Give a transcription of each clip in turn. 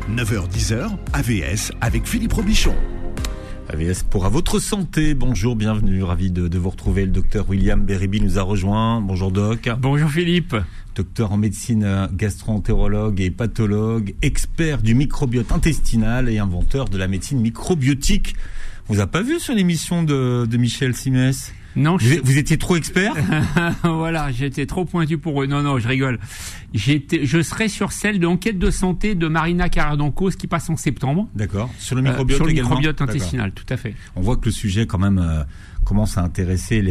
9h-10h, AVS avec Philippe Robichon. AVS pour À Votre Santé. Bonjour, bienvenue, ravi de vous retrouver. Le docteur William Beribi nous a rejoint. Bonjour doc. Bonjour Philippe. Docteur en médecine gastro-entérologue et pathologue, expert du microbiote intestinal et inventeur de la médecine microbiotique. On vous a pas vu sur l'émission de Michel Simès? Non, vous étiez trop expert. Voilà, j'étais trop pointu pour eux. Non, je rigole. Je serai sur celle de Enquête de santé de Marina Carrère-Dancos qui passe en septembre. D'accord. Sur le microbiote également. Sur le microbiote intestinal, tout à fait. On voit que le sujet quand même commence à intéresser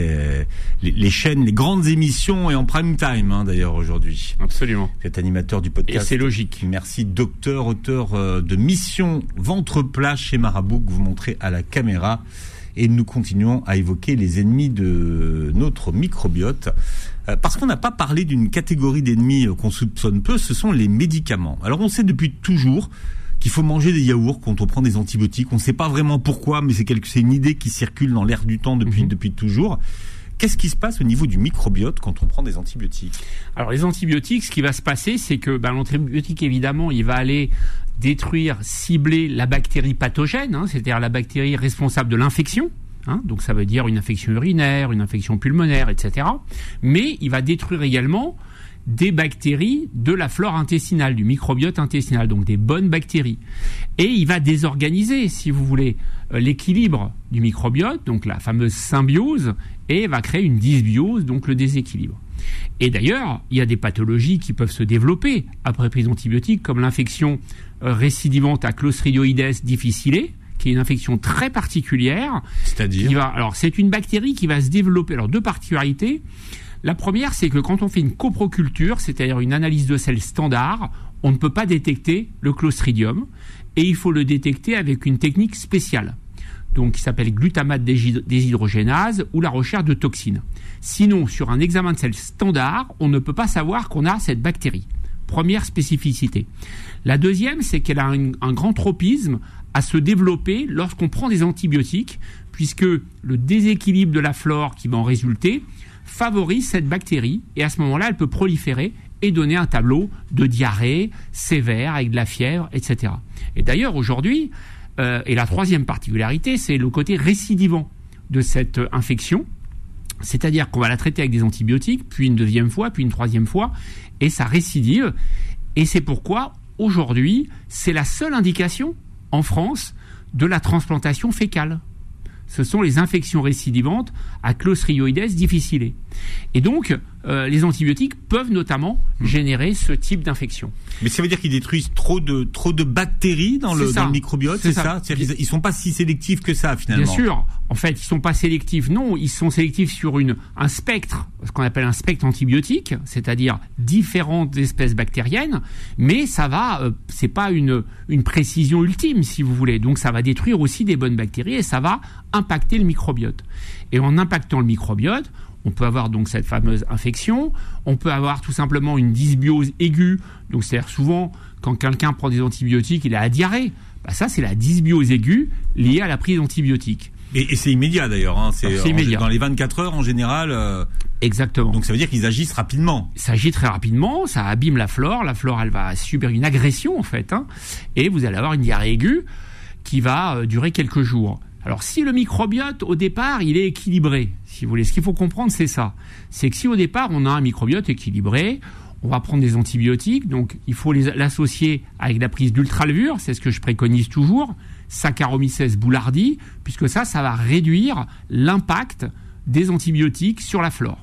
les chaînes, les grandes émissions et en prime time d'ailleurs aujourd'hui. Absolument. Vous êtes animateur du podcast. Et c'est logique. Merci docteur, auteur de Mission Ventre Plat chez Marabout que vous montrez à la caméra. Et nous continuons à évoquer les ennemis de notre microbiote. Parce qu'on n'a pas parlé d'une catégorie d'ennemis qu'on soupçonne peu, ce sont les médicaments. Alors on sait depuis toujours qu'il faut manger des yaourts quand on prend des antibiotiques. On ne sait pas vraiment pourquoi, mais c'est une idée qui circule dans l'air du temps depuis toujours. Qu'est-ce qui se passe au niveau du microbiote quand on prend des antibiotiques? Alors les antibiotiques, ce qui va se passer, c'est que l'antibiotique, évidemment, il va aller détruire, cibler la bactérie pathogène, c'est-à-dire la bactérie responsable de l'infection. Donc ça veut dire une infection urinaire, une infection pulmonaire, etc. Mais il va détruire également des bactéries de la flore intestinale, du microbiote intestinal, donc des bonnes bactéries. Et il va désorganiser, si vous voulez, l'équilibre du microbiote, donc la fameuse symbiose, et va créer une dysbiose, donc le déséquilibre. Et d'ailleurs, il y a des pathologies qui peuvent se développer après prise d'antibiotiques, comme l'infection récidivante à Clostridioides difficile, qui est une infection très particulière. C'est-à-dire alors, c'est une bactérie qui va se développer. Alors, deux particularités. La première, c'est que quand on fait une coproculture, c'est-à-dire une analyse de sel standard, on ne peut pas détecter le Clostridium et il faut le détecter avec une technique spéciale, donc qui s'appelle glutamate déshydrogénase ou la recherche de toxines. Sinon, sur un examen de sel standard, on ne peut pas savoir qu'on a cette bactérie. Première spécificité. La deuxième, c'est qu'elle a un grand tropisme à se développer lorsqu'on prend des antibiotiques, puisque le déséquilibre de la flore qui va en résulter favorise cette bactérie, et à ce moment-là, elle peut proliférer et donner un tableau de diarrhée sévère avec de la fièvre, etc. Et d'ailleurs, aujourd'hui, et la troisième particularité, c'est le côté récidivant de cette infection, c'est-à-dire qu'on va la traiter avec des antibiotiques, puis une deuxième fois, puis une troisième fois, et ça récidive. Et c'est pourquoi, aujourd'hui, c'est la seule indication en France de la transplantation fécale. Ce sont les infections récidivantes à Clostridioides difficile. Et donc, les antibiotiques peuvent notamment générer ce type d'infection. Mais ça veut dire qu'ils détruisent trop de bactéries dans le microbiote, c'est ça? C'est-à-dire qu'ils sont pas si sélectifs que ça, finalement. Bien sûr. En fait, ils sont pas sélectifs. Non, ils sont sélectifs sur un spectre, ce qu'on appelle un spectre antibiotique, c'est-à-dire différentes espèces bactériennes, mais ça va, c'est pas une précision ultime, si vous voulez. Donc, ça va détruire aussi des bonnes bactéries et ça va impacter le microbiote. Et en impactant le microbiote, on peut avoir donc cette fameuse infection, on peut avoir tout simplement une dysbiose aiguë, donc c'est-à-dire souvent quand quelqu'un prend des antibiotiques, il a la diarrhée. Ça c'est la dysbiose aiguë liée à la prise d'antibiotiques. Et c'est immédiat d'ailleurs, c'est immédiat. Dans les 24 heures en général. Exactement. Donc ça veut dire qu'ils agissent rapidement. Ça agit très rapidement, ça abîme la flore elle va subir une agression en fait, et vous allez avoir une diarrhée aiguë qui va durer quelques jours. Alors si le microbiote au départ il est équilibré, si vous voulez, ce qu'il faut comprendre c'est ça, c'est que si au départ on a un microbiote équilibré, on va prendre des antibiotiques, donc il faut l'associer avec la prise d'ultralevure, c'est ce que je préconise toujours, Saccharomyces boulardii, puisque ça va réduire l'impact des antibiotiques sur la flore.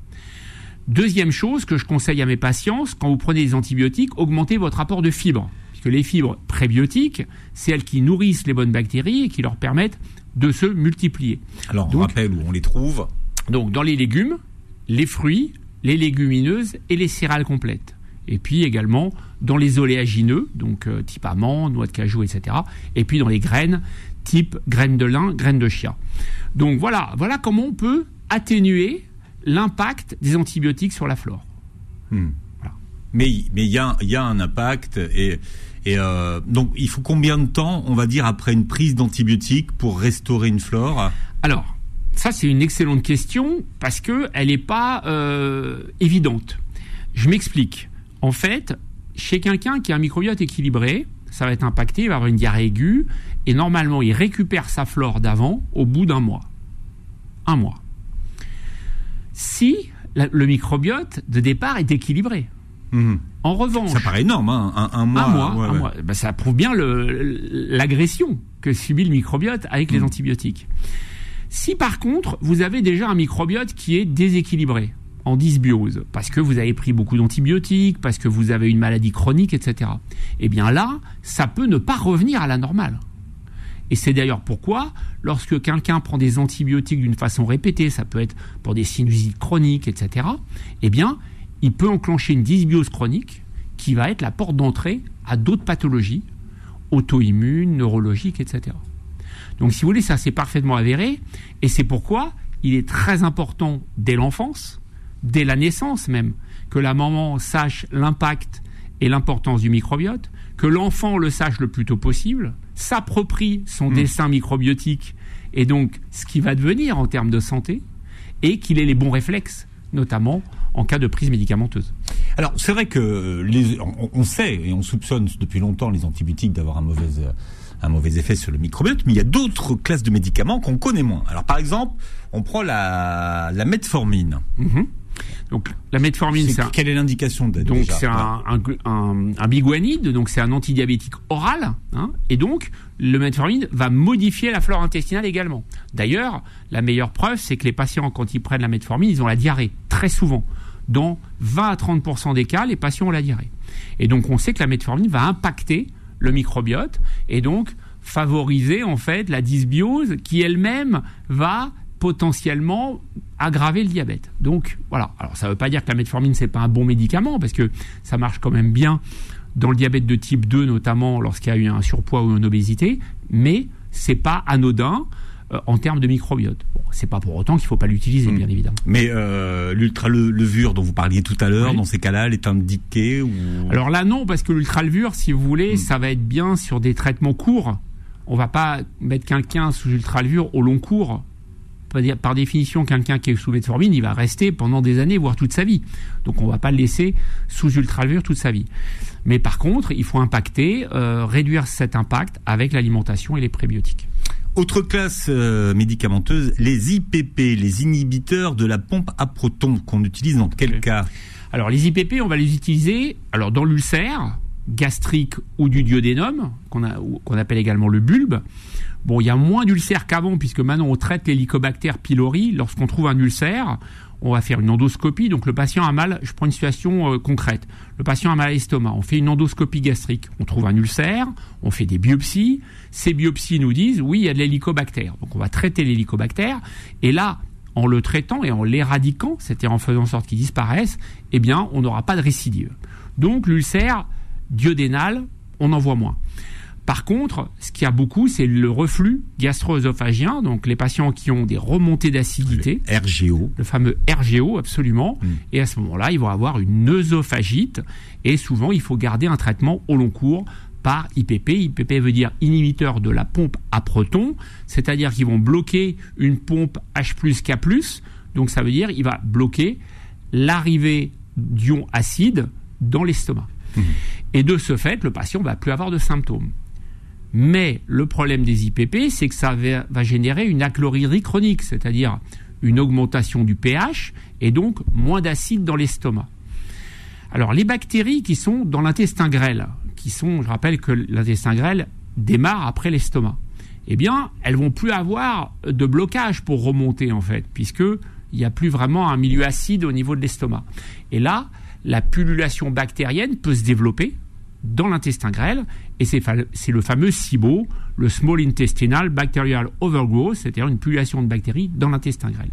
Deuxième chose que je conseille à mes patients, quand vous prenez des antibiotiques, augmentez votre apport de fibres. Puisque les fibres prébiotiques, c'est elles qui nourrissent les bonnes bactéries et qui leur permettent de se multiplier. Alors, on rappelle où on les trouve. Donc, dans les légumes, les fruits, les légumineuses et les céréales complètes. Et puis également dans les oléagineux, donc type amandes, noix de cajou, etc. Et puis dans les graines, type graines de lin, graines de chia. Donc voilà comment on peut atténuer l'impact des antibiotiques sur la flore. Voilà. Mais il y a un impact et donc il faut combien de temps, on va dire, après une prise d'antibiotiques pour restaurer une flore? Alors, ça c'est une excellente question parce que elle n'est pas évidente. Je m'explique. En fait, chez quelqu'un qui a un microbiote équilibré, ça va être impacté, il va avoir une diarrhée aiguë, et normalement, il récupère sa flore d'avant au bout d'un mois. 1 mois. Si le microbiote de départ est équilibré. En revanche... Ça paraît énorme, hein, un mois. Un mois. Ben, ça prouve bien l'agression que subit le microbiote avec les antibiotiques. Si par contre, vous avez déjà un microbiote qui est déséquilibré, en dysbiose, parce que vous avez pris beaucoup d'antibiotiques, parce que vous avez une maladie chronique, etc. Eh bien là, ça peut ne pas revenir à la normale. Et c'est d'ailleurs pourquoi, lorsque quelqu'un prend des antibiotiques d'une façon répétée, ça peut être pour des sinusites chroniques, etc., eh bien, il peut enclencher une dysbiose chronique qui va être la porte d'entrée à d'autres pathologies, auto-immunes, neurologiques, etc. Donc, si vous voulez, ça c'est parfaitement avéré, et c'est pourquoi il est très important, dès l'enfance, dès la naissance même, que la maman sache l'impact et l'importance du microbiote, que l'enfant le sache le plus tôt possible, s'approprie son dessin microbiotique et donc ce qui va devenir en termes de santé, et qu'il ait les bons réflexes, notamment en cas de prise médicamenteuse. Alors, c'est vrai que on sait et on soupçonne depuis longtemps les antibiotiques d'avoir un mauvais effet sur le microbiote, mais il y a d'autres classes de médicaments qu'on connaît moins. Alors, par exemple, on prend la metformine. Donc, la metformine, quelle est l'indication d'aide? Donc, c'est un biguanide, donc c'est un antidiabétique oral, hein, et donc, le metformine va modifier la flore intestinale également. D'ailleurs, la meilleure preuve, c'est que les patients, quand ils prennent la metformine, ils ont la diarrhée, très souvent. Dans 20 à 30% des cas, les patients ont la diarrhée. Et donc, on sait que la metformine va impacter le microbiote, et donc, favoriser, en fait, la dysbiose, qui elle-même va potentiellement aggraver le diabète. Donc voilà. Alors ça ne veut pas dire que la metformine c'est pas un bon médicament, parce que ça marche quand même bien dans le diabète de type 2, notamment lorsqu'il y a eu un surpoids ou une obésité, mais c'est pas anodin en termes de microbiote. Bon, c'est pas pour autant qu'il faut pas l'utiliser, bien évidemment. Mais l'ultralevure dont vous parliez tout à l'heure, dans ces cas-là, elle est indiquée ou... Alors là non, parce que l'ultralevure, si vous voulez, ça va être bien sur des traitements courts. On va pas mettre quelqu'un sous ultralevure au long cours. Par définition, quelqu'un qui est sous metformine, il va rester pendant des années, voire toute sa vie. Donc on ne va pas le laisser sous ultralevure toute sa vie. Mais par contre, il faut réduire cet impact avec l'alimentation et les prébiotiques. Autre classe médicamenteuse, les IPP, les inhibiteurs de la pompe à protons, qu'on utilise dans quel cas? Alors les IPP, on va les utiliser dans l'ulcère gastrique ou du duodénum, qu'on appelle également le bulbe. Bon, il y a moins d'ulcères qu'avant, puisque maintenant on traite l'Helicobacter pylori. Lorsqu'on trouve un ulcère, on va faire une endoscopie. Donc le patient a mal, je prends une situation concrète. Le patient a mal à l'estomac, on fait une endoscopie gastrique. On trouve un ulcère, on fait des biopsies. Ces biopsies nous disent, oui, il y a de l'Helicobacter. Donc on va traiter l'Helicobacter. Et là, en le traitant et en l'éradiquant, c'est-à-dire en faisant en sorte qu'il disparaisse, eh bien, on n'aura pas de récidive. Donc l'ulcère duodénal, on en voit moins. Par contre, ce qu'il y a beaucoup, c'est le reflux gastro-œsophagien, donc les patients qui ont des remontées d'acidité. Le RGO. Le fameux RGO, absolument. Et à ce moment-là, ils vont avoir une œsophagite. Et souvent, il faut garder un traitement au long cours par IPP. IPP veut dire inhibiteur de la pompe à protons, c'est-à-dire qu'ils vont bloquer une pompe H+K+. Donc ça veut dire qu'il va bloquer l'arrivée d'ions acides dans l'estomac. Et de ce fait, le patient ne va plus avoir de symptômes. Mais le problème des IPP, c'est que ça va générer une achlorhydrie chronique, c'est-à-dire une augmentation du pH et donc moins d'acide dans l'estomac. Alors les bactéries qui sont dans l'intestin grêle, je rappelle que l'intestin grêle démarre après l'estomac, eh bien elles vont plus avoir de blocage pour remonter en fait, puisqu'il n'y a plus vraiment un milieu acide au niveau de l'estomac. Et là, la pullulation bactérienne peut se développer dans l'intestin grêle, et c'est le fameux SIBO, le Small Intestinal Bacterial Overgrowth, c'est-à-dire une pullulation de bactéries dans l'intestin grêle.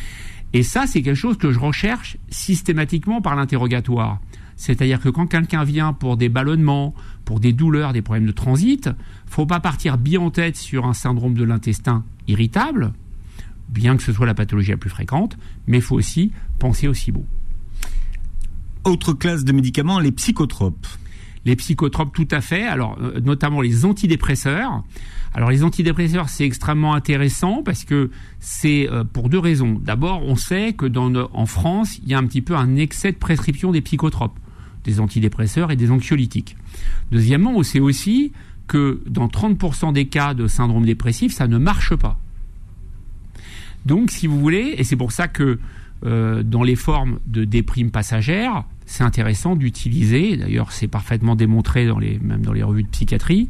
Et ça, c'est quelque chose que je recherche systématiquement par l'interrogatoire. C'est-à-dire que quand quelqu'un vient pour des ballonnements, pour des douleurs, des problèmes de transit, faut pas partir bien en tête sur un syndrome de l'intestin irritable, bien que ce soit la pathologie la plus fréquente, mais il faut aussi penser au SIBO. Autre classe de médicaments, les psychotropes. Les psychotropes, tout à fait. Alors, notamment les antidépresseurs. Alors, les antidépresseurs, c'est extrêmement intéressant parce que c'est pour deux raisons. D'abord, on sait que en France, il y a un petit peu un excès de prescription des psychotropes. des antidépresseurs et des anxiolytiques. Deuxièmement, on sait aussi que dans 30% des cas de syndrome dépressif, ça ne marche pas. Donc, si vous voulez, et c'est pour ça que dans les formes de déprime passagère, c'est intéressant d'utiliser, d'ailleurs c'est parfaitement démontré même dans les revues de psychiatrie,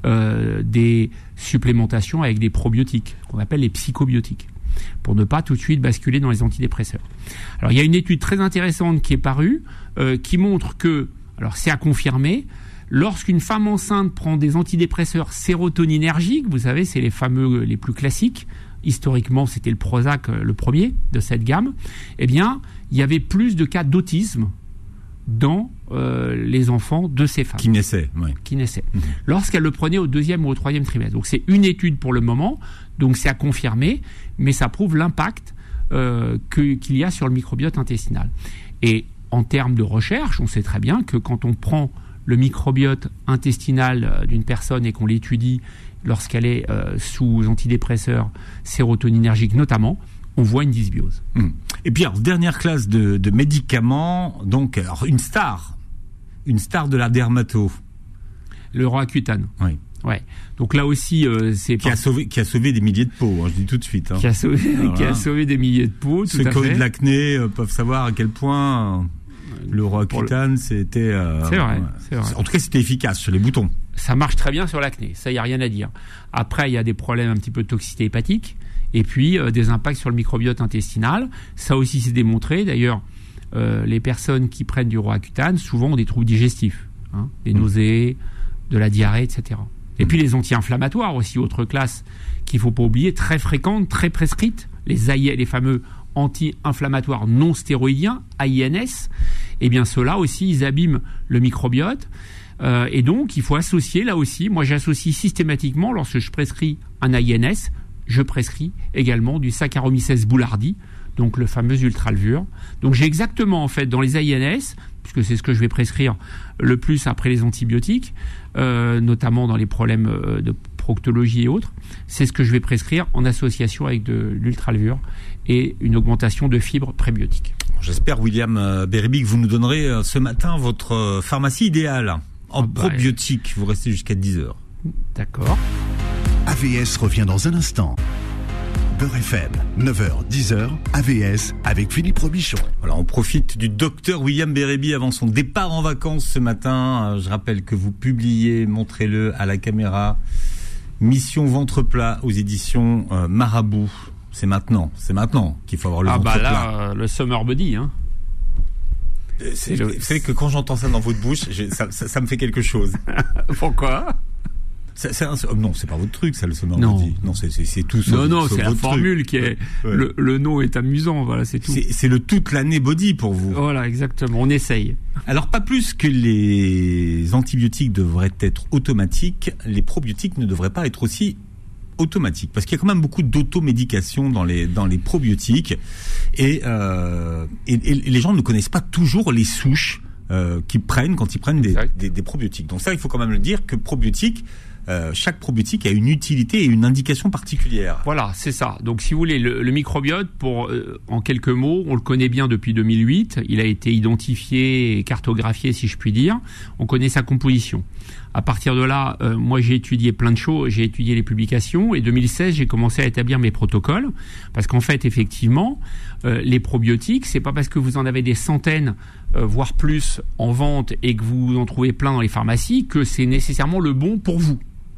des supplémentations avec des probiotiques, qu'on appelle les psychobiotiques, pour ne pas tout de suite basculer dans les antidépresseurs. Alors il y a une étude très intéressante qui est parue, qui montre que, alors c'est à confirmer, lorsqu'une femme enceinte prend des antidépresseurs sérotoninergiques, vous savez, c'est les fameux, les plus classiques, historiquement c'était le Prozac le premier de cette gamme, eh bien il y avait plus de cas d'autisme dans les enfants de ces femmes. Qui naissaient, oui. Qui naissaient. Lorsqu'elles le prenaient au 2e ou au 3e trimestre. Donc c'est une étude pour le moment, donc c'est à confirmer, mais ça prouve l'impact qu'il y a sur le microbiote intestinal. Et en termes de recherche, on sait très bien que quand on prend le microbiote intestinal d'une personne et qu'on l'étudie lorsqu'elle est sous antidépresseurs sérotoninergiques notamment, on voit une dysbiose. Et puis, alors, dernière classe de médicaments, donc alors, une star de la dermato. Le Roaccutane. Oui. Ouais. Donc là aussi, c'est qui a sauvé des milliers de peaux, je dis tout de suite. Hein. Qui a sauvé des milliers de peaux. Ceux qui ont eu de l'acné peuvent savoir à quel point le Roaccutane, c'était. C'est vrai. En tout cas, c'était efficace sur les boutons. Ça marche très bien sur l'acné. Ça, il y a rien à dire. Après, il y a des problèmes un petit peu de toxicité hépatique. Et puis, des impacts sur le microbiote intestinal. Ça aussi, c'est démontré. D'ailleurs, les personnes qui prennent du Roaccutane, souvent, ont des troubles digestifs. Des nausées, de la diarrhée, etc. Et puis, les anti-inflammatoires aussi, autre classe qu'il ne faut pas oublier, très fréquente, très prescrite. Les fameux anti-inflammatoires non stéroïdiens, AINS. Eh bien, ceux-là aussi, ils abîment le microbiote. Et donc, il faut associer, là aussi, moi, j'associe systématiquement, lorsque je prescris un AINS, je prescris également du Saccharomyces boulardii, donc le fameux ultralvure. Donc j'ai exactement, en fait, dans les AINS, puisque c'est ce que je vais prescrire le plus après les antibiotiques, notamment dans les problèmes de proctologie et autres, c'est ce que je vais prescrire en association avec de l'ultralvure et une augmentation de fibres prébiotiques. J'espère, William Bérébi, que vous nous donnerez ce matin votre pharmacie idéale en probiotiques. Vous restez jusqu'à 10h. D'accord. AVS revient dans un instant. Beurre FM, 9h, 10h, AVS avec Philippe Robichon. Voilà, on profite du docteur William Bérébi avant son départ en vacances ce matin. Je rappelle que vous publiez, montrez-le à la caméra, Mission Ventre Plat aux éditions Marabout. C'est maintenant qu'il faut avoir le ventre plat. Là, le Summer Body, hein. Vous savez que quand j'entends ça dans votre bouche, ça me fait quelque chose. Pourquoi ? Non, c'est pas votre truc, ça, le Summer Body. Non, c'est tout. Non, c'est la formule qui est. Ouais. Le nom est amusant, voilà, c'est tout. C'est le toute l'année body pour vous. Voilà, exactement. On essaye. Alors, pas plus que les antibiotiques devraient être automatiques, les probiotiques ne devraient pas être aussi automatiques, parce qu'il y a quand même beaucoup d'automédication dans les probiotiques, et les gens ne connaissent pas toujours les souches qu'ils prennent quand ils prennent des probiotiques. Donc ça, il faut quand même le dire que probiotiques. Chaque probiotique a une utilité et une indication particulière. Voilà, c'est ça. Donc, si vous voulez, le microbiote, en quelques mots, on le connaît bien depuis 2008. Il a été identifié et cartographié, si je puis dire. On connaît sa composition. À partir de là, moi, j'ai étudié plein de choses. J'ai étudié les publications. Et 2016, j'ai commencé à établir mes protocoles. Parce qu'en fait, effectivement, les probiotiques, c'est pas parce que vous en avez des centaines, voire plus, en vente et que vous en trouvez plein dans les pharmacies que c'est nécessairement le bon pour vous.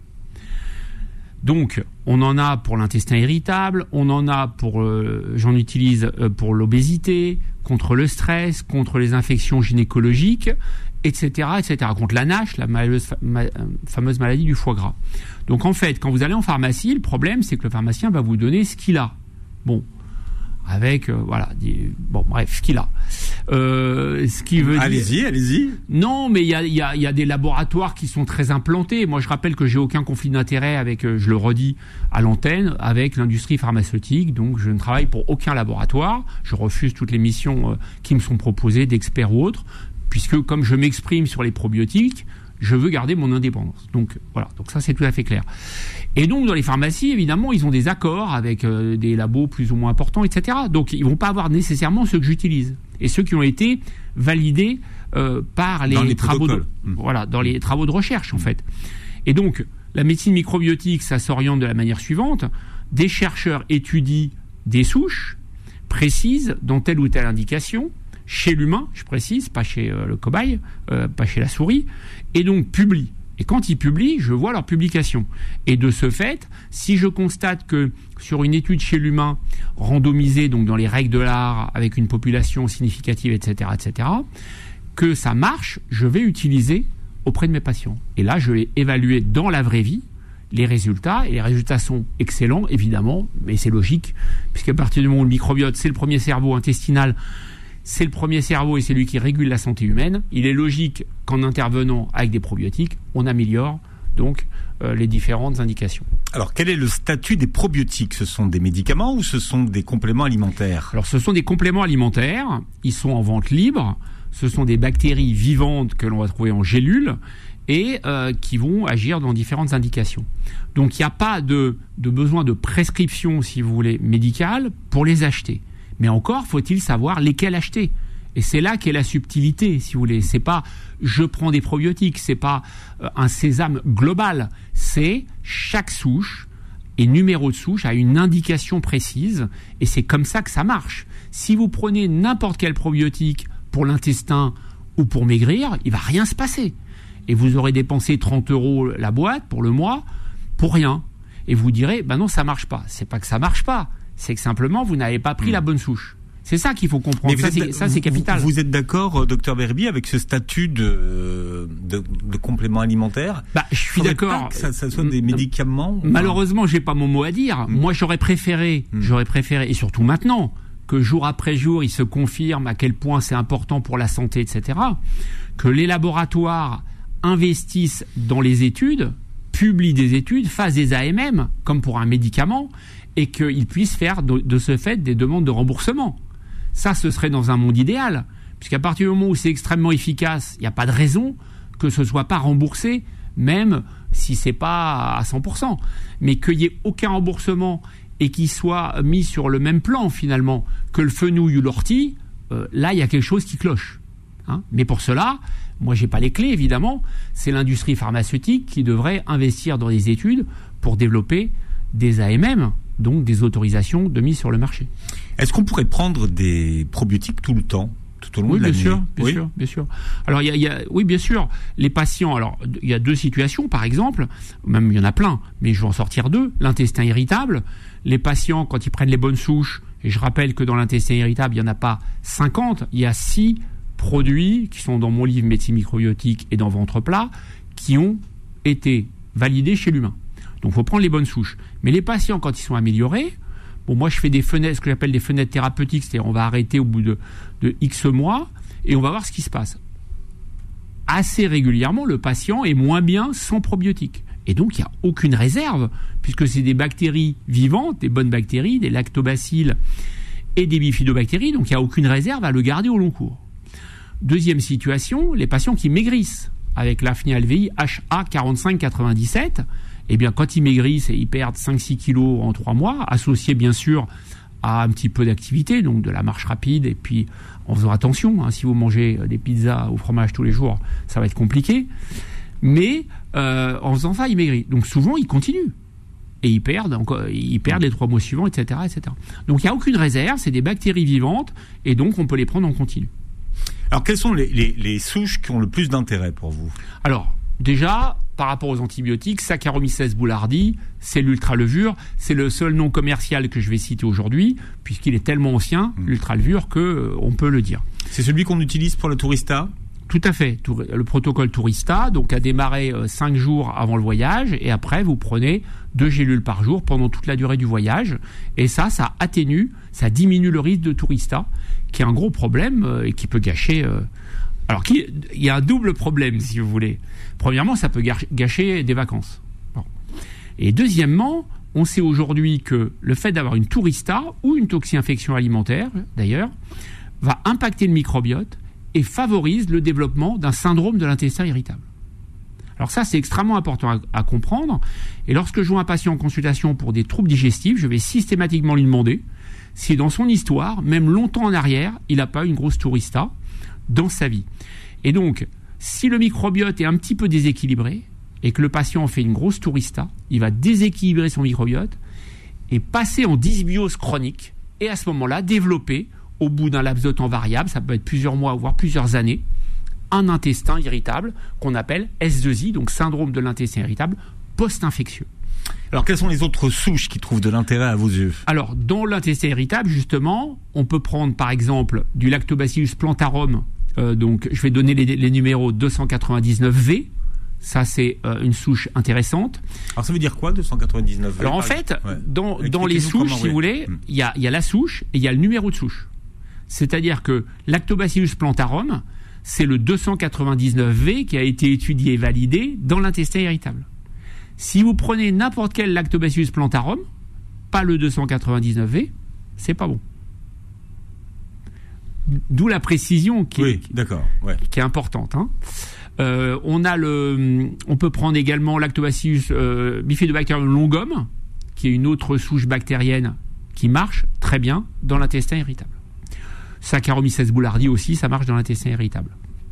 Donc, on en a pour l'intestin irritable, on en a j'en utilise pour l'obésité, contre le stress, contre les infections gynécologiques, etc., contre la NASH, la fameuse maladie du foie gras. Donc, en fait, quand vous allez en pharmacie, le problème, c'est que le pharmacien va vous donner ce qu'il a. Bon. Avec, ce qu'il a. Ce qui veut dire... Allez-y. Non, mais il y a des laboratoires qui sont très implantés. Moi, je rappelle que j'ai aucun conflit d'intérêt avec, je le redis à l'antenne, avec l'industrie pharmaceutique. Donc, je ne travaille pour aucun laboratoire. Je refuse toutes les missions qui me sont proposées d'experts ou autres, puisque comme je m'exprime sur les probiotiques, je veux garder mon indépendance. Donc, voilà. Donc, ça, c'est tout à fait clair. Et donc, dans les pharmacies, évidemment, ils ont des accords avec des labos plus ou moins importants, etc. Donc, ils vont pas avoir nécessairement ce que j'utilise. et ceux qui ont été validés par les travaux dans les travaux de recherche en fait. Et donc la médecine microbiotique, ça s'oriente de la manière suivante. Des chercheurs étudient des souches précises dans telle ou telle indication, chez l'humain, je précise, pas chez le cobaye, pas chez la souris, et donc publient. Et quand ils publient, je vois leur publication. Et de ce fait, si je constate que sur une étude chez l'humain, randomisée donc dans les règles de l'art, avec une population significative, etc., que ça marche, je vais utiliser auprès de mes patients. Et là, je vais évaluer dans la vraie vie les résultats, et les résultats sont excellents, évidemment, mais c'est logique, puisqu'à partir du moment où le microbiote, c'est le premier cerveau intestinal, c'est le premier cerveau et c'est lui qui régule la santé humaine, il est logique qu'en intervenant avec des probiotiques, on améliore donc les différentes indications. Alors, quel est le statut des probiotiques ? Ce sont des médicaments ou ce sont des compléments alimentaires ? Alors, ce sont des compléments alimentaires, ils sont en vente libre, ce sont des bactéries vivantes que l'on va trouver en gélules, et qui vont agir dans différentes indications. Donc il n'y a pas de besoin de prescription, si vous voulez, médicale pour les acheter. Mais encore faut-il savoir lesquels acheter. Et c'est là qu'est la subtilité, si vous voulez. C'est pas je prends des probiotiques, c'est pas un sésame global. C'est chaque souche et numéro de souche a une indication précise, et c'est comme ça que ça marche. Si vous prenez n'importe quel probiotique pour l'intestin ou pour maigrir, il va rien se passer. Et vous aurez dépensé 30 € la boîte pour le mois, pour rien. Et vous direz, ben non, ça marche pas. C'est pas que ça marche pas, c'est que simplement, vous n'avez pas pris la bonne souche. C'est ça qu'il faut comprendre. Ça, c'est capital. Vous êtes d'accord, docteur Berby, avec ce statut de complément alimentaire ? Je suis d'accord. Que ça soit des médicaments. Malheureusement, j'ai pas mon mot à dire. Moi, j'aurais préféré, et surtout maintenant, que jour après jour, il se confirme à quel point c'est important pour la santé, etc., que les laboratoires investissent dans les études, publient des études, fassent des AMM, comme pour un médicament, et qu'ils puissent faire de ce fait des demandes de remboursement. Ça, ce serait dans un monde idéal, puisqu'à partir du moment où c'est extrêmement efficace, il n'y a pas de raison que ce ne soit pas remboursé, même si ce n'est pas à 100%. Mais qu'il n'y ait aucun remboursement et qu'il soit mis sur le même plan, finalement, que le fenouil ou l'ortie, là, il y a quelque chose qui cloche. Mais pour cela, moi, j'ai pas les clés, évidemment. C'est l'industrie pharmaceutique qui devrait investir dans des études pour développer des AMM, donc des autorisations de mise sur le marché. Est-ce qu'on pourrait prendre des probiotiques tout le temps, tout au long de l'année ? Bien sûr. Alors, oui, bien sûr. Les patients, alors, il y a deux situations, par exemple, même il y en a plein, mais je vais en sortir deux. L'intestin irritable. Les patients, quand ils prennent les bonnes souches, et je rappelle que dans l'intestin irritable, il n'y en a pas 50, il y a 6 produits qui sont dans mon livre Médecine microbiotique et dans Ventre plat, qui ont été validés chez l'humain. Donc il faut prendre les bonnes souches. Mais les patients, quand ils sont améliorés, moi je fais des fenêtres, ce que j'appelle des fenêtres thérapeutiques, c'est-à-dire on va arrêter au bout de X mois et on va voir ce qui se passe. Assez régulièrement, le patient est moins bien sans probiotiques. Et donc il n'y a aucune réserve, puisque c'est des bactéries vivantes, des bonnes bactéries, des lactobacilles et des bifidobactéries, donc il n'y a aucune réserve à le garder au long cours. Deuxième situation, les patients qui maigrissent avec l'apnée alvéole HA4597, eh bien, quand ils maigrissent et ils perdent 5-6 kilos en 3 mois, associés bien sûr à un petit peu d'activité, donc de la marche rapide, et puis en faisant attention, si vous mangez des pizzas au fromage tous les jours, ça va être compliqué, mais en faisant ça, ils maigrissent. Donc souvent, ils continuent. Et ils perdent les 3 mois suivants, etc., etc. Donc il n'y a aucune réserve, c'est des bactéries vivantes, et donc on peut les prendre en continu. Alors, quelles sont les souches qui ont le plus d'intérêt pour vous ? Alors, déjà, par rapport aux antibiotiques, Saccharomyces boulardii, c'est l'ultralevure. C'est le seul nom commercial que je vais citer aujourd'hui, puisqu'il est tellement ancien, l'ultralevure, qu'on peut le dire. C'est celui qu'on utilise pour le Tourista ? Tout à fait. Le protocole Tourista, donc a démarré 5 jours avant le voyage, et après, vous prenez 2 gélules par jour pendant toute la durée du voyage. Et ça atténue, ça diminue le risque de Tourista, qui est un gros problème et qui peut gâcher... il y a un double problème, si vous voulez. Premièrement, ça peut gâcher des vacances. Bon. Et deuxièmement, on sait aujourd'hui que le fait d'avoir une Tourista ou une toxi-infection alimentaire, d'ailleurs, va impacter le microbiote et favorise le développement d'un syndrome de l'intestin irritable. Alors ça, c'est extrêmement important à comprendre. Et lorsque je vois un patient en consultation pour des troubles digestifs, je vais systématiquement lui demander si dans son histoire, même longtemps en arrière, il n'a pas une grosse tourista dans sa vie. Et donc, si le microbiote est un petit peu déséquilibré et que le patient fait une grosse tourista, il va déséquilibrer son microbiote et passer en dysbiose chronique et à ce moment-là, développer, au bout d'un laps de temps variable, ça peut être plusieurs mois, voire plusieurs années, un intestin irritable qu'on appelle S2I, donc syndrome de l'intestin irritable post-infectieux. Alors, quelles sont les autres souches qui trouvent de l'intérêt à vos yeux ? Alors, dans l'intestin irritable, justement, on peut prendre par exemple du Lactobacillus plantarum. Donc, je vais donner les numéros 299V. Ça, c'est une souche intéressante. Alors, ça veut dire quoi, 299V ? Alors, en fait, dans les souches, si vous voulez, il y a la souche et il y a le numéro de souche. C'est-à-dire que Lactobacillus plantarum, c'est le 299V qui a été étudié et validé dans l'intestin irritable. Si vous prenez n'importe quel Lactobacillus plantarum, pas le 299V, c'est pas bon. D'où la précision qui est importante. Hein. On peut prendre également Lactobacillus bifidobacterium longum, qui est une autre souche bactérienne qui marche très bien dans l'intestin irritable. Saccharomyces boulardii aussi, ça marche dans l'intestin irritable.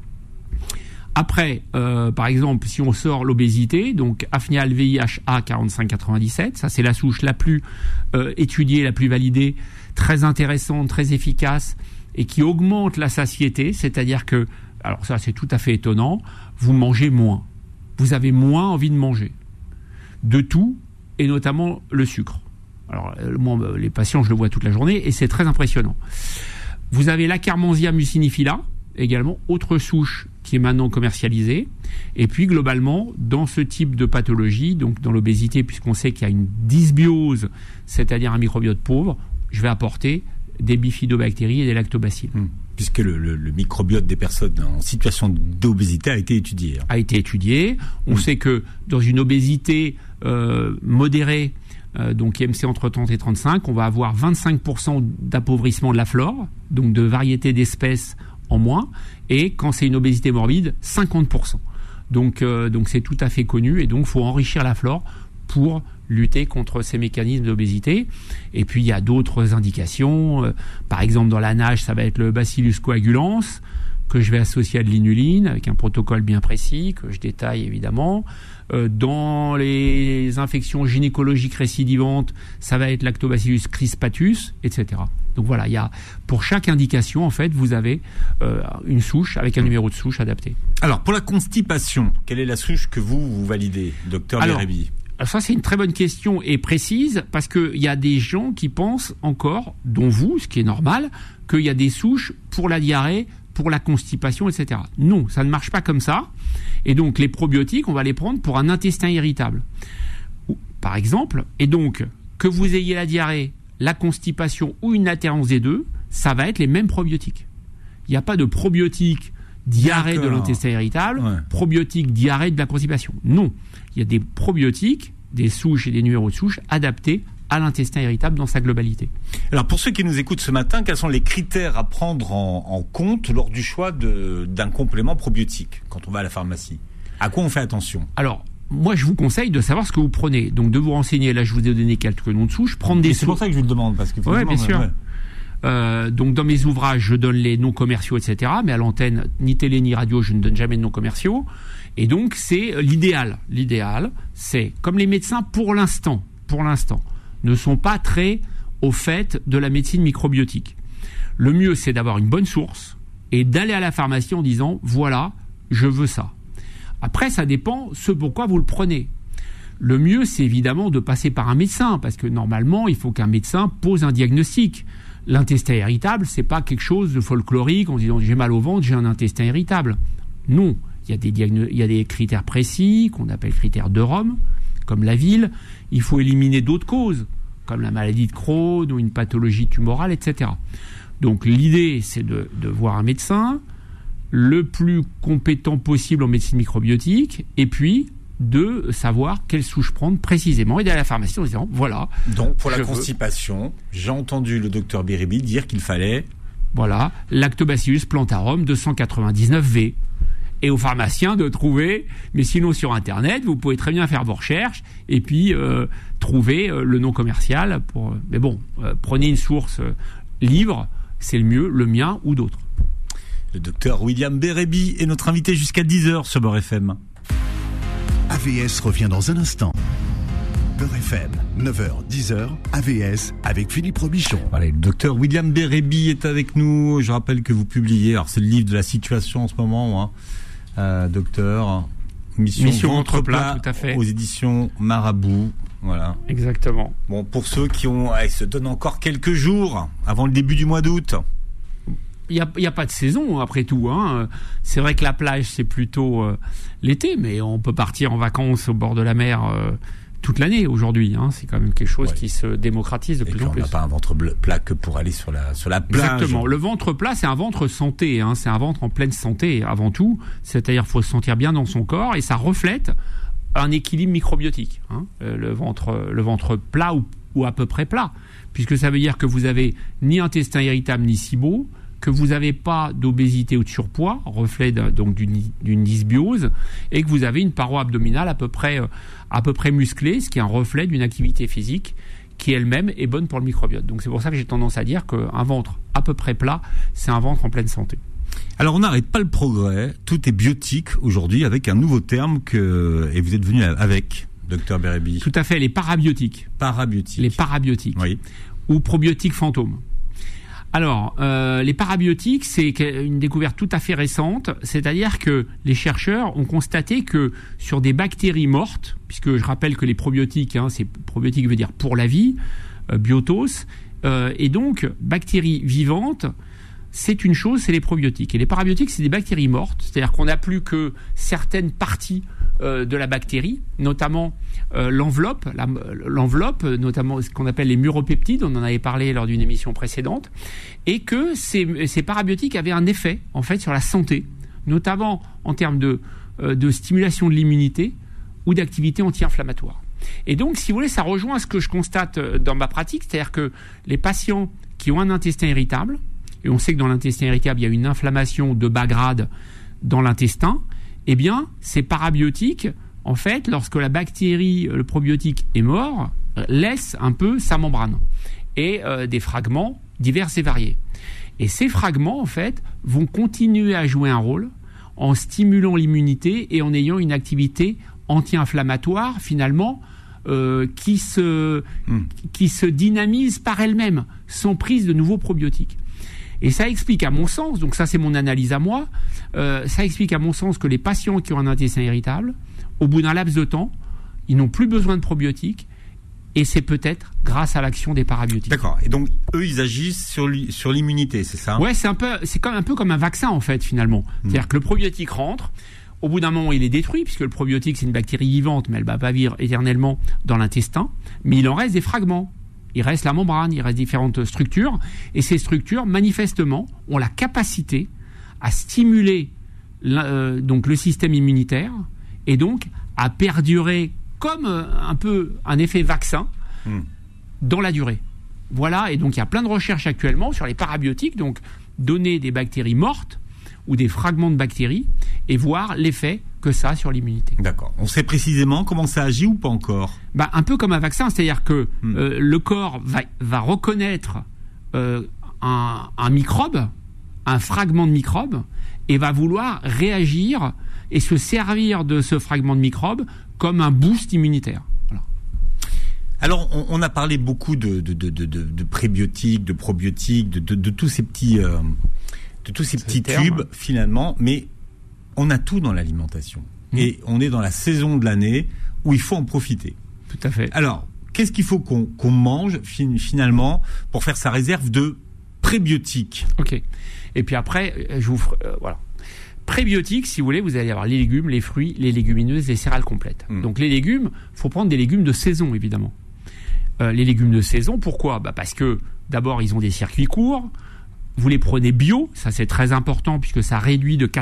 Après, par exemple, si on sort l'obésité, donc Hafnia VIH-A 4597, ça c'est la souche la plus étudiée, la plus validée, très intéressante, très efficace, et qui augmente la satiété, c'est-à-dire que, alors ça c'est tout à fait étonnant, vous mangez moins. Vous avez moins envie de manger. De tout, et notamment le sucre. Alors, moi, les patients, je le vois toute la journée, et c'est très impressionnant. Vous avez l'Akkermansia mucinifila, également, autre souche qui est maintenant commercialisée. Et puis, globalement, dans ce type de pathologie, donc dans l'obésité, puisqu'on sait qu'il y a une dysbiose, c'est-à-dire un microbiote pauvre, je vais apporter des bifidobactéries et des lactobacilles. Puisque le microbiote des personnes en situation d'obésité a été étudié. On sait que dans une obésité modérée, donc IMC entre 30 et 35, on va avoir 25% d'appauvrissement de la flore, donc de variété d'espèces en moins, et quand c'est une obésité morbide, 50%. Donc c'est tout à fait connu, et donc il faut enrichir la flore pour lutter contre ces mécanismes d'obésité. Et puis il y a d'autres indications, par exemple dans la nage, ça va être le Bacillus coagulans, que je vais associer à de l'inuline, avec un protocole bien précis, que je détaille évidemment. Dans les infections gynécologiques récidivantes, ça va être Lactobacillus crispatus, etc. Donc voilà, il y a, pour chaque indication, en fait, vous avez une souche avec un numéro de souche adapté. Alors, pour la constipation, quelle est la souche que vous validez, docteur Bérébi ? Alors ça, c'est une très bonne question et précise, parce qu'il y a des gens qui pensent encore, dont vous, ce qui est normal, qu'il y a des souches pour la diarrhée, pour la constipation, etc. Non, ça ne marche pas comme ça. Et donc, les probiotiques, on va les prendre pour un intestin irritable, par exemple. Et donc, que vous ayez la diarrhée, la constipation ou une alternance des deux, ça va être les mêmes probiotiques. Il n'y a pas de probiotiques diarrhée de l'intestin irritable, probiotiques diarrhée de la constipation. Non, il y a des probiotiques, des souches et des numéros de souches adaptés à l'intestin irritable dans sa globalité. Alors pour ceux qui nous écoutent ce matin, quels sont les critères à prendre en compte lors du choix d'un complément probiotique quand on va à la pharmacie ? À quoi on fait attention ? Alors, moi je vous conseille de savoir ce que vous prenez, donc de vous renseigner. Là je vous ai donné quelques noms de souches, prendre des c'est pour ça que je vous le demande, parce que oui, bien sûr. Donc dans mes ouvrages je donne les noms commerciaux, etc. Mais à l'antenne, ni télé ni radio, je ne donne jamais de noms commerciaux. Et donc c'est l'idéal. L'idéal, c'est comme les médecins pour l'instant, ne sont pas très au fait de la médecine microbiotique. Le mieux, c'est d'avoir une bonne source et d'aller à la pharmacie en disant « voilà, je veux ça ». Après, ça dépend ce pourquoi vous le prenez. Le mieux, c'est évidemment de passer par un médecin, parce que normalement, il faut qu'un médecin pose un diagnostic. L'intestin irritable, c'est pas quelque chose de folklorique en disant « j'ai mal au ventre, j'ai un intestin irritable ». Non, il y a des critères précis qu'on appelle critères de Rome, comme la ville. Il faut éliminer d'autres causes, comme la maladie de Crohn ou une pathologie tumorale, etc. Donc l'idée, c'est de voir un médecin, le plus compétent possible en médecine microbiotique, et puis de savoir quelle souche prendre précisément, et d'aller à la pharmacie en disant, voilà. Donc pour la constipation, j'ai entendu le docteur Bérébi dire qu'il fallait... Voilà, Lactobacillus plantarum 299V. et aux pharmaciens de trouver. Mais sinon, sur Internet, vous pouvez très bien faire vos recherches et puis trouver le nom commercial. Mais bon, prenez une source libre, c'est le mieux, le mien ou d'autres. Le docteur William Bérébi est notre invité jusqu'à 10h sur Beurre FM. AVS revient dans un instant. Beurre FM, 9h, 10h, AVS avec Philippe Robichon. Voilà, le docteur William Bérébi est avec nous. Je rappelle que vous publiez, alors c'est le livre de la situation en ce moment, docteur, Mission ventre plat, tout à fait. Aux éditions Marabout. Voilà. Exactement. Bon, pour ceux qui se donnent encore quelques jours avant le début du mois d'août. Il y a pas de saison après tout. C'est vrai que la plage c'est plutôt l'été, mais on peut partir en vacances au bord de la mer toute l'année aujourd'hui. C'est quand même quelque chose qui se démocratise de plus en plus. On n'a pas un ventre plat que pour aller sur la plage. Exactement. Le ventre plat, c'est un ventre santé. C'est un ventre en pleine santé avant tout. C'est-à-dire, faut se sentir bien dans son corps et ça reflète un équilibre microbiotique. Le ventre plat ou à peu près plat, puisque ça veut dire que vous avez ni intestin irritable ni SIBO, que vous n'avez pas d'obésité ou de surpoids, reflet donc d'une dysbiose, et que vous avez une paroi abdominale à peu près musclée, ce qui est un reflet d'une activité physique qui elle-même est bonne pour le microbiote. Donc c'est pour ça que j'ai tendance à dire qu'un ventre à peu près plat, c'est un ventre en pleine santé. Alors on n'arrête pas le progrès, tout est biotique aujourd'hui avec un nouveau terme et vous êtes venu avec, docteur Bérébi. Tout à fait, les parabiotiques. Les parabiotiques. Oui. Ou probiotiques fantômes. Alors, les parabiotiques, c'est une découverte tout à fait récente, c'est-à-dire que les chercheurs ont constaté que sur des bactéries mortes, puisque je rappelle que les probiotiques, probiotique veut dire pour la vie, biotos, et donc bactéries vivantes, c'est une chose, c'est les probiotiques. Et les parabiotiques, c'est des bactéries mortes, c'est-à-dire qu'on n'a plus que certaines parties de la bactérie, notamment l'enveloppe, notamment ce qu'on appelle les muropeptides, on en avait parlé lors d'une émission précédente, et que ces parabiotiques avaient un effet en fait sur la santé, notamment en termes de stimulation de l'immunité ou d'activité anti-inflammatoire. Et donc, si vous voulez, ça rejoint ce que je constate dans ma pratique, c'est-à-dire que les patients qui ont un intestin irritable, et on sait que dans l'intestin irritable, il y a une inflammation de bas grade dans l'intestin, eh bien, ces parabiotiques, en fait, lorsque la bactérie, le probiotique est mort, laisse un peu sa membrane et des fragments divers et variés. Et ces fragments, en fait, vont continuer à jouer un rôle en stimulant l'immunité et en ayant une activité anti-inflammatoire, finalement, qui se dynamise par elle-même, sans prise de nouveaux probiotiques. Et ça explique à mon sens, donc ça c'est mon analyse à moi, ça explique à mon sens que les patients qui ont un intestin irritable, au bout d'un laps de temps, ils n'ont plus besoin de probiotiques, et c'est peut-être grâce à l'action des parabiotiques. D'accord. Et donc eux, ils agissent sur l'immunité, c'est ça ? Ouais, c'est un peu comme un vaccin en fait finalement. C'est-à-dire que le probiotique rentre, au bout d'un moment il est détruit, puisque le probiotique c'est une bactérie vivante, mais elle ne va pas vivre éternellement dans l'intestin, mais il en reste des fragments. Il reste la membrane, il reste différentes structures, et ces structures, manifestement, ont la capacité à stimuler donc le système immunitaire, et donc à perdurer comme un peu un effet vaccin dans la durée. Voilà, et donc il y a plein de recherches actuellement sur les parabiotiques, donc donner des bactéries mortes ou des fragments de bactéries et voir l'effet que ça a sur l'immunité. D'accord. On sait précisément comment ça agit ou pas encore ? Un peu comme un vaccin, c'est-à-dire que le corps va reconnaître un microbe, un fragment de microbe, et va vouloir réagir et se servir de ce fragment de microbe comme un boost immunitaire. Voilà. Alors, on a parlé beaucoup de prébiotiques, de probiotiques, de tous ces petits... de tous ces petits tubes, finalement, mais on a tout dans l'alimentation. Et on est dans la saison de l'année où il faut en profiter. Tout à fait. Alors, qu'est-ce qu'il faut qu'on mange, finalement, pour faire sa réserve de prébiotiques ? Ok. Et puis après, je vous ferai... voilà. Prébiotiques, si vous voulez, vous allez avoir les légumes, les fruits, les légumineuses, les céréales complètes. Donc les légumes, il faut prendre des légumes de saison, évidemment. Les légumes de saison, pourquoi ? Parce que, d'abord, ils ont des circuits courts. Vous les prenez bio, ça c'est très important puisque ça réduit de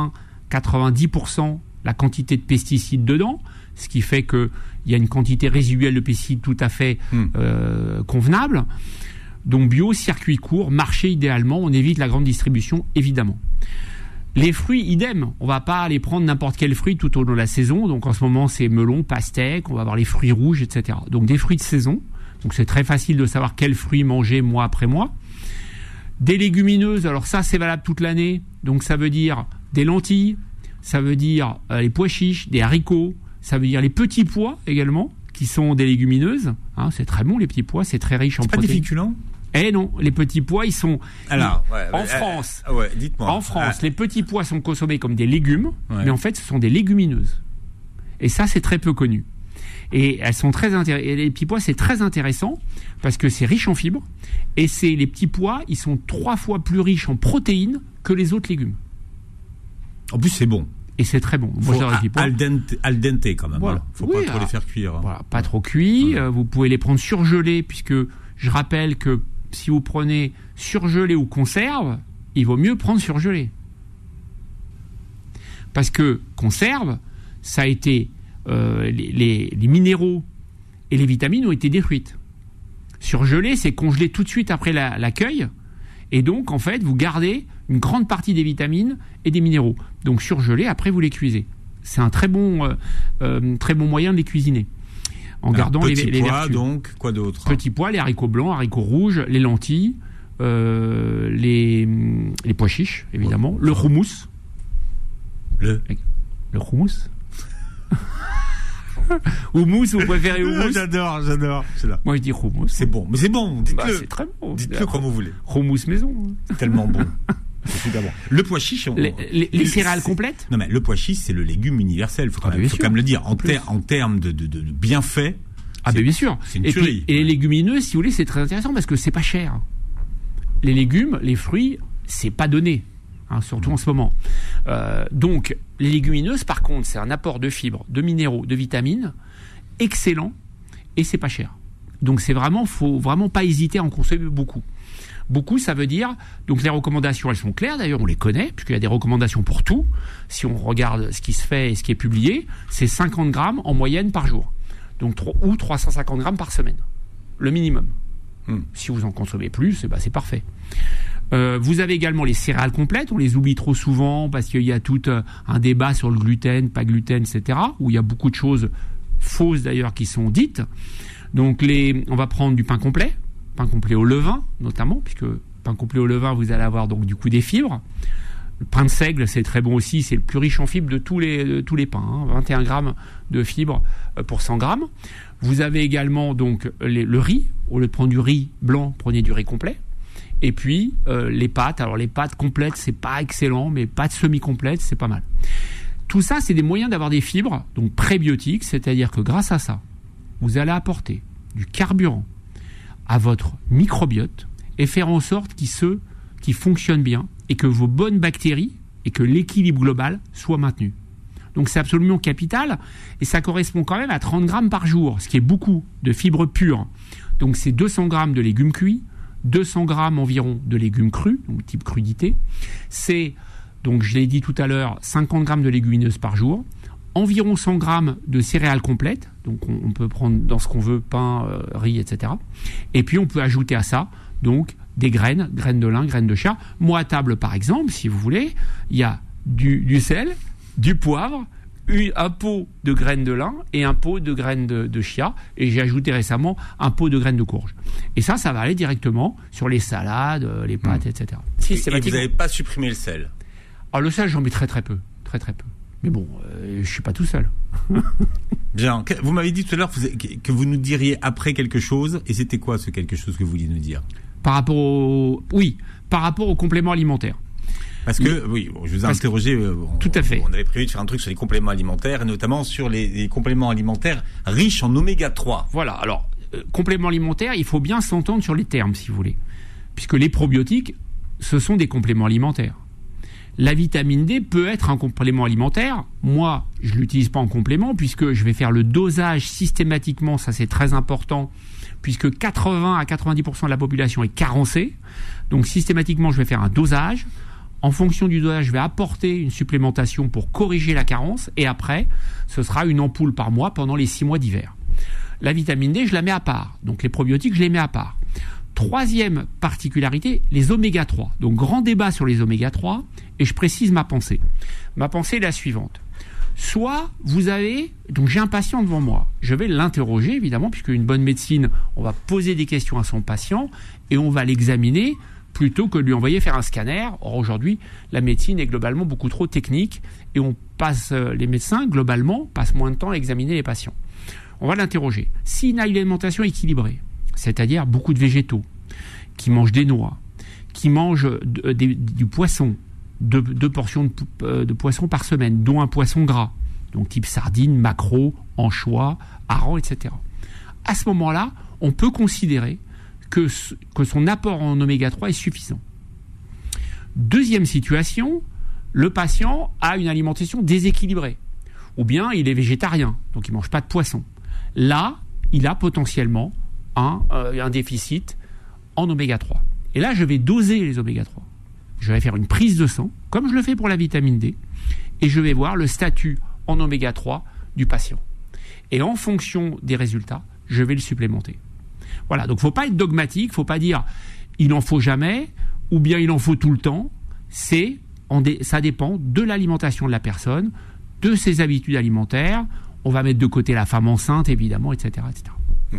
80-90% la quantité de pesticides dedans, ce qui fait qu'il y a une quantité résiduelle de pesticides tout à fait convenable. Donc bio, circuit court, marché idéalement, on évite la grande distribution évidemment. Les fruits, idem. On va pas aller prendre n'importe quel fruit tout au long de la saison. Donc en ce moment, c'est melon, pastèque, on va avoir les fruits rouges, etc. Donc des fruits de saison. Donc c'est très facile de savoir quels fruits manger mois après mois. Des légumineuses, alors ça c'est valable toute l'année. Donc ça veut dire des lentilles, ça veut dire les pois chiches, des haricots, ça veut dire les petits pois également, qui sont des légumineuses. Hein, c'est très bon les petits pois, c'est très riche en protéines. C'est pas des féculents ? Eh non, les petits pois, ils sont... Alors, France, dites-moi. En France, les petits pois sont consommés comme des légumes, mais en fait, ce sont des légumineuses. Et ça, c'est très peu connu. Et elles sont et les petits pois, c'est très intéressant parce que c'est riche en fibres. Et les petits pois, ils sont 3 fois plus riches en protéines que les autres légumes. En plus, c'est bon. Et c'est très bon. Moi, al dente quand même. Voilà. Faut pas trop les faire cuire. Voilà, pas trop cuits. Vous pouvez les prendre surgelés, puisque je rappelle que si vous prenez surgelé ou conserve, il vaut mieux prendre surgelé. Parce que conserve, ça a été les minéraux et les vitamines ont été détruites. Surgelé, c'est congelé tout de suite après l'accueil, et donc en fait vous gardez une grande partie des vitamines et des minéraux. Donc surgelé, après vous les cuisez. C'est un très bon moyen de les cuisiner. En gardant les vertus. Donc quoi d'autre ? Petits pois, les haricots blancs, haricots rouges, les lentilles, les pois chiches évidemment, le houmous. Le houmous. Houmous, vous préférez houmous ? J'adore. Moi je dis houmous. C'est bon, mais c'est bon, dites-le. C'est très bon. Dites-le comme vous voulez. Houmous maison. Tellement bon. C'est super bon. Le pois chiche... Les céréales complètes ? Non mais le pois chiche, c'est le légume universel, faut quand même le dire. En termes de bienfaits... Ah bien sûr. C'est une tuerie. Et les légumineuses, si vous voulez, c'est très intéressant parce que c'est pas cher. Les légumes, les fruits, c'est pas donné. Surtout en ce moment. Donc, les légumineuses, par contre, c'est un apport de fibres, de minéraux, de vitamines, excellent, et c'est pas cher. Donc, faut vraiment pas hésiter à en consommer beaucoup. Beaucoup, ça veut dire, donc les recommandations, elles sont claires, d'ailleurs, on les connaît, puisqu'il y a des recommandations pour tout. Si on regarde ce qui se fait et ce qui est publié, c'est 50 grammes en moyenne par jour. Donc, ou 350 grammes par semaine. Le minimum. Si vous en consommez plus, c'est parfait. Vous avez également les céréales complètes, on les oublie trop souvent parce qu'il y a tout un débat sur le gluten, pas gluten, etc., où il y a beaucoup de choses fausses d'ailleurs qui sont dites. Donc on va prendre du pain complet au levain notamment, puisque pain complet au levain, vous allez avoir donc du coup des fibres. Le pain de seigle, c'est très bon aussi, c'est le plus riche en fibres de tous les pains, 21 grammes de fibres pour 100 grammes. Vous avez également donc le riz, au lieu de prendre du riz blanc, prenez du riz complet. Et puis les pâtes, alors les pâtes complètes c'est pas excellent, mais pâtes semi-complètes c'est pas mal. Tout ça c'est des moyens d'avoir des fibres, donc prébiotiques, c'est-à-dire que grâce à ça, vous allez apporter du carburant à votre microbiote et faire en sorte qu'il fonctionne bien et que vos bonnes bactéries et que l'équilibre global soit maintenu. Donc c'est absolument capital et ça correspond quand même à 30 grammes par jour, ce qui est beaucoup de fibres pures. Donc c'est 200 grammes de légumes cuits, 200 grammes environ de légumes crus, donc type crudité. C'est, donc je l'ai dit tout à l'heure, 50 grammes de légumineuses par jour, environ 100 grammes de céréales complètes, donc on peut prendre dans ce qu'on veut, pain, riz, etc. Et puis on peut ajouter à ça, donc des graines de lin, graines de chia. Moi à table par exemple, si vous voulez, il y a du sel, du poivre, un pot de graines de lin et un pot de graines de chia, et j'ai ajouté récemment un pot de graines de courge. Et ça va aller directement sur les salades, les pâtes, etc. Et vous n'avez pas supprimé le sel ? Alors le sel, j'en mets très peu. Mais bon, je suis pas tout seul. Bien. Vous m'avez dit tout à l'heure que vous nous diriez après quelque chose, et c'était quoi ce quelque chose que vous vouliez nous dire ? Par rapport au complément alimentaire. Parce que, je vous ai interrogé. Tout à fait. On avait prévu de faire un truc sur les compléments alimentaires, et notamment sur les compléments alimentaires riches en oméga 3. Voilà. Alors, compléments alimentaires, il faut bien s'entendre sur les termes, si vous voulez. Puisque les probiotiques, ce sont des compléments alimentaires. La vitamine D peut être un complément alimentaire. Moi, je ne l'utilise pas en complément, puisque je vais faire le dosage systématiquement, ça c'est très important, puisque 80 à 90% de la population est carencée. Donc systématiquement, je vais faire un dosage. En fonction du dosage, je vais apporter une supplémentation pour corriger la carence, et après, ce sera une ampoule par mois pendant les 6 mois d'hiver. La vitamine D, je la mets à part. Donc les probiotiques, je les mets à part. Troisième particularité, les oméga 3. Donc grand débat sur les oméga 3, et je précise ma pensée. Ma pensée est la suivante. Soit vous avez, donc j'ai un patient devant moi, je vais l'interroger évidemment, puisque une bonne médecine, on va poser des questions à son patient et on va l'examiner plutôt que de lui envoyer faire un scanner. Or aujourd'hui, la médecine est globalement beaucoup trop technique et les médecins globalement passent moins de temps à examiner les patients. On va l'interroger. S'il a une alimentation équilibrée, c'est-à-dire beaucoup de végétaux, qui mangent des noix, qui mangent du poisson, deux portions de poisson par semaine, dont un poisson gras, donc type sardine, maquereau, anchois, hareng, etc. À ce moment-là, on peut considérer que son apport en oméga 3 est suffisant. Deuxième situation, le patient a une alimentation déséquilibrée, ou bien il est végétarien, donc il ne mange pas de poisson. Là, il a potentiellement un déficit en oméga 3. Et là, je vais doser les oméga 3. Je vais faire une prise de sang, comme je le fais pour la vitamine D, et je vais voir le statut en oméga 3 du patient. Et en fonction des résultats, je vais le supplémenter. Voilà, donc il ne faut pas être dogmatique, il ne faut pas dire il n'en faut jamais, ou bien il en faut tout le temps. Ça dépend de l'alimentation de la personne, de ses habitudes alimentaires. On va mettre de côté la femme enceinte, évidemment, etc., etc.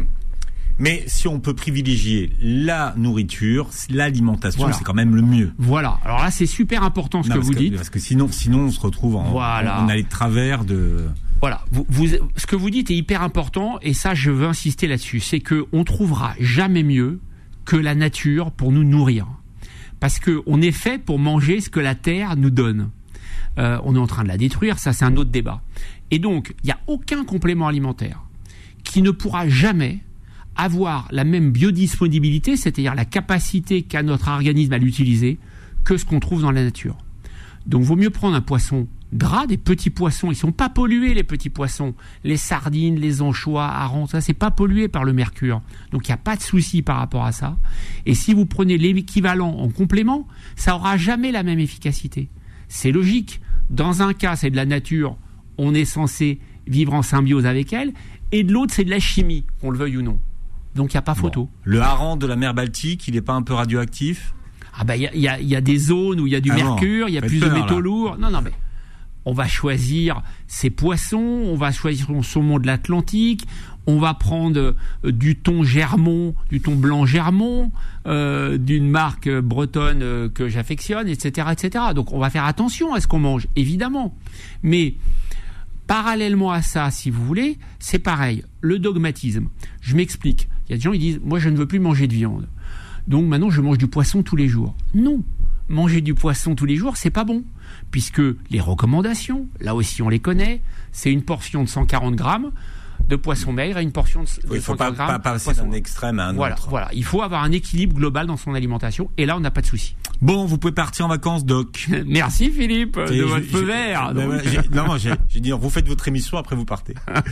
Mais si on peut privilégier la nourriture, l'alimentation, c'est quand même le mieux. Voilà. Alors là, c'est super important ce que vous dites. Parce que sinon, on se retrouve on a les travers de... Voilà. Ce que vous dites est hyper important, et ça, je veux insister là-dessus. C'est qu'on trouvera jamais mieux que la nature pour nous nourrir. Parce qu'on est fait pour manger ce que la terre nous donne. On est en train de la détruire, ça c'est un autre débat. Et donc, il n'y a aucun complément alimentaire qui ne pourra jamais avoir la même biodisponibilité, c'est-à-dire la capacité qu'a notre organisme à l'utiliser, que ce qu'on trouve dans la nature. Donc, il vaut mieux prendre un poisson gras, des petits poissons. Ils ne sont pas pollués, les petits poissons. Les sardines, les anchois, harengs, ça, c'est pas pollué par le mercure. Donc, il n'y a pas de souci par rapport à ça. Et si vous prenez l'équivalent en complément, ça n'aura jamais la même efficacité. C'est logique. Dans un cas, c'est de la nature, on est censé vivre en symbiose avec elle, et de l'autre, c'est de la chimie, qu'on le veuille ou non. Donc, il n'y a pas photo. Bon. Le hareng de la mer Baltique, il n'est pas un peu radioactif ? Ah ben, il y a des zones où il y a du mercure, il y a plus de métaux lourds. Non, mais on va choisir ces poissons, on va choisir son saumon de l'Atlantique, on va prendre du thon Germont, du thon blanc Germont, d'une marque bretonne que j'affectionne, etc., etc. Donc, on va faire attention à ce qu'on mange, évidemment. Mais parallèlement à ça, si vous voulez, c'est pareil. Le dogmatisme. Je m'explique. Il y a des gens qui disent « Moi, je ne veux plus manger de viande. Donc, maintenant, je mange du poisson tous les jours. » Non. Manger du poisson tous les jours, c'est pas bon. Puisque les recommandations, là aussi, on les connaît. C'est une portion de 140 grammes de poisson maigre et une portion de 140 grammes. Il ne faut pas passer d'un extrême à un autre. Voilà. Il faut avoir un équilibre global dans son alimentation. Et là, on n'a pas de docteur. Bon, vous pouvez partir en vacances, Doc. Merci, Philippe, de votre feu vert. J'ai dit, vous faites votre émission, après vous partez.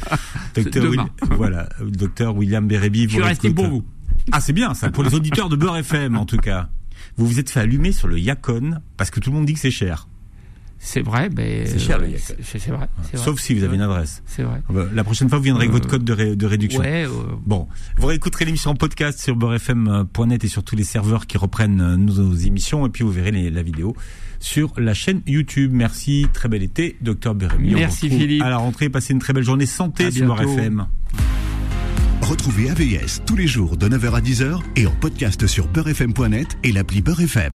Docteur William Bérébi. Je suis resté pour vous. Ah, c'est bien, ça, pour les auditeurs de Beurre FM, en tout cas. Vous vous êtes fait allumer sur le Yacon, parce que tout le monde dit que c'est cher. C'est vrai, mais... C'est cher, le Yacon. C'est vrai. Sauf si vous avez une adresse. C'est vrai. La prochaine fois, vous viendrez avec votre code de réduction. Ouais. Bon. Vous réécouterez l'émission en podcast sur beurrefm.net et sur tous les serveurs qui reprennent nos émissions, et puis vous verrez la vidéo sur la chaîne YouTube. Merci, très bel été, Docteur Bérébi. Merci, Philippe. À la rentrée, passez une très belle journée. Santé sur Beurre FM. Retrouvez AVS tous les jours de 9h à 10h et en podcast sur beurrefm.net et l'appli Beurre FM.